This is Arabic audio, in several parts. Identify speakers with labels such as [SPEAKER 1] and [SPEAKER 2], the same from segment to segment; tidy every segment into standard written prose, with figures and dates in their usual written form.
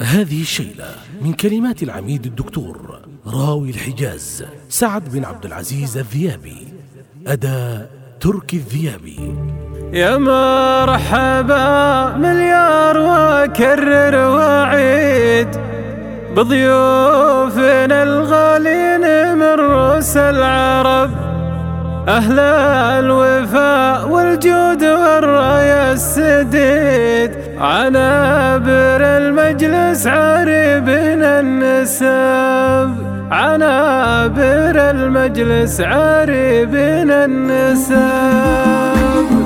[SPEAKER 1] هذه الشيلة من كلمات العميد الدكتور راوي الحجاز سعد بن عبد العزيز الذيابي، أداء تركي الذيابي.
[SPEAKER 2] يا مرحبا مليار وأكرر وأعيد بضيوفنا الغالين من رؤوس العرب، أهل الوفاء والجود والراية السديد، عنابر المجلس عريبنا النسب، عنابر المجلس عريبنا النسب.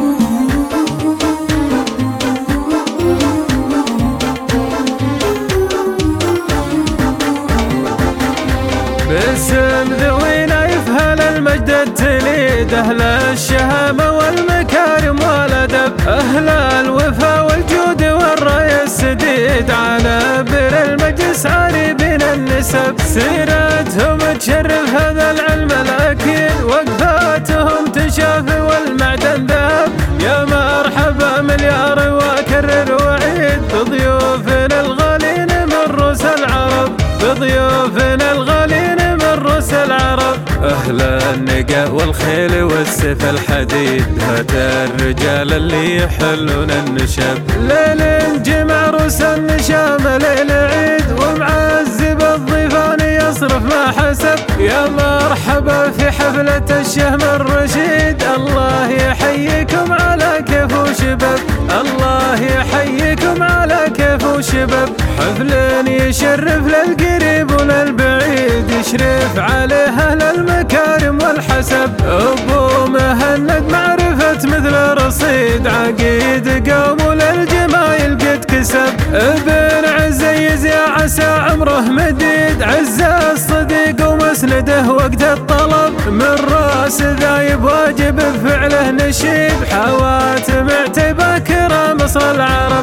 [SPEAKER 2] باسم ذوينا يفهل المجد التليد، أهل الشهامة والمكارم والأدب، أهل الوفا والجود والراية السديد، عنابر المجلس عريبين النسب، سيرتهم تشرف هذا العلم الأكيد، وقفاتهم تشافي والمعدن ذاب. يا مرحبا مليار وأكرر وأعيد بضيوفنا الغالين من رؤوس العرب، بضيوفنا الغالين من رؤوس العرب، أهل النقا والخيل والسيف الحديد، هذا الرجال اللي يحلون النشب، ليل جمع رؤوس النشام ليل عيد، ومعذب الضيفان يصرف ما حسب. يا مرحبا في حفلة الشهم الرشيد، الله يحييكم على كيف وشباب، الله يحييكم على كيف وشباب، حفل يشرف للقريب وللبعيد، يشرف عليه أهل المكارم والحسب، أبو مهند معرفة مثل رصيد، عقيد قوم للجمايل قد كسب، ابن عزيز يا عسى عمره مديد، عز الصديق ومسنده وقت الطلب، من راس ذايب واجب بفعله نشيد، حواتم اعتبى كرام مصر العرب،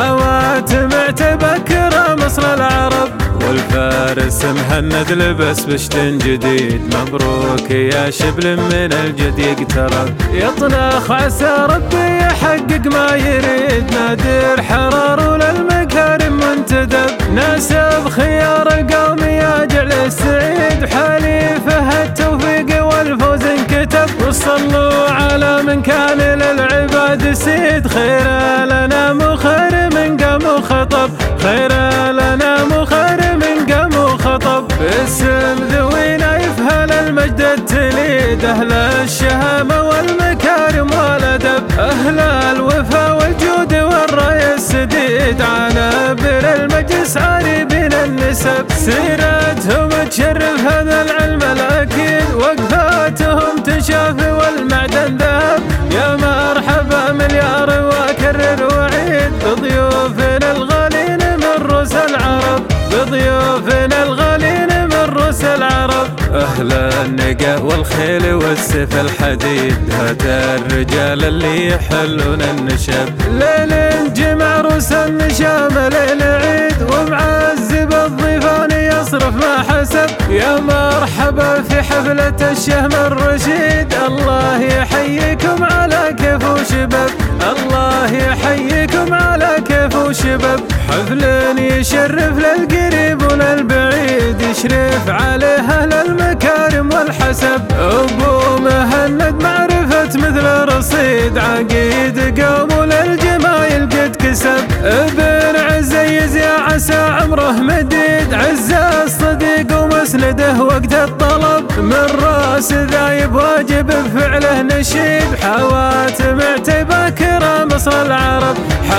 [SPEAKER 2] حواتم اعتبى كرام مصر العرب، والفارس مهند لبس بشت جديد، مبروك يا شبل من الجد يقترب، يطنخ عسى ربي يحقق ما يريد، نادر حرار وللمكارم منتدب، ناسب خيار القوم يا جعل السعيد، حليفه التوفيق والفوز انكتب، وصلوا على من كان للعباد سيد، خير لنا مخير من قام وخطب، خير لنا مخير من قام وخطب، باسم ذوينا يفهل المجد التليد، أهل الشهامة والمكارم والأدب، أهل الوفا والجود والراية السديد، عنابر المجلس عريبين النسب، سيرتهم تشرف هذا العلم الأكيد، وقفاتهم تشافي والمعدن ذاب. يا مرحبا مليار وأكرر وأعيد بضيوفنا الغالين من رؤوس العرب، بضيوفنا الغالين من رؤوس العرب، أهل النقا والخيل والسيف الحديد، هذا الرجال اللي يحلون النشب، ليل جمع رؤوس النشام ليل عيد، ومعذب الضيفان يصرف ما حسب. يا مرحبا في حفلة الشهم الرشيد، الله يحييكم على كيف وشباب، الله يحييكم على كيف وشباب، حفل يشرف للقريب وللبعيد، يشرف عليه أهل المكارم والحسب، أبو مهند معرفة مثل رصيد، عقيد قوم للجمايل قد كسب، ابن عزيز يا عسى عمره مديد، عز الصديق ومسنده وقت الطلب، من راس ذايب واجب بفعله نشيد، حواتم اعتبى كرام مصر العرب،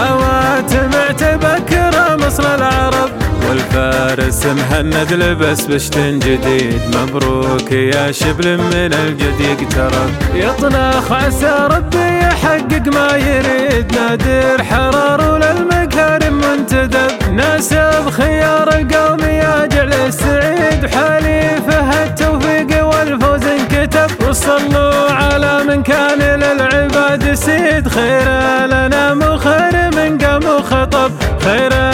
[SPEAKER 2] حواتم اعتبى كرام مصر العرب، والفارس مهند لبس بشت جديد، مبروك يا شبل من الجد يقترب، يطنخ عسى ربي يحقق ما يريد، نادر حرار وللمكارم منتدب، ناسب خيار القوم يا جعل السعيد، حليفه التوفيق والفوز انكتب، وصلوا على من كان للعباد سيد، خير لنا مخير من قام وخطب، خير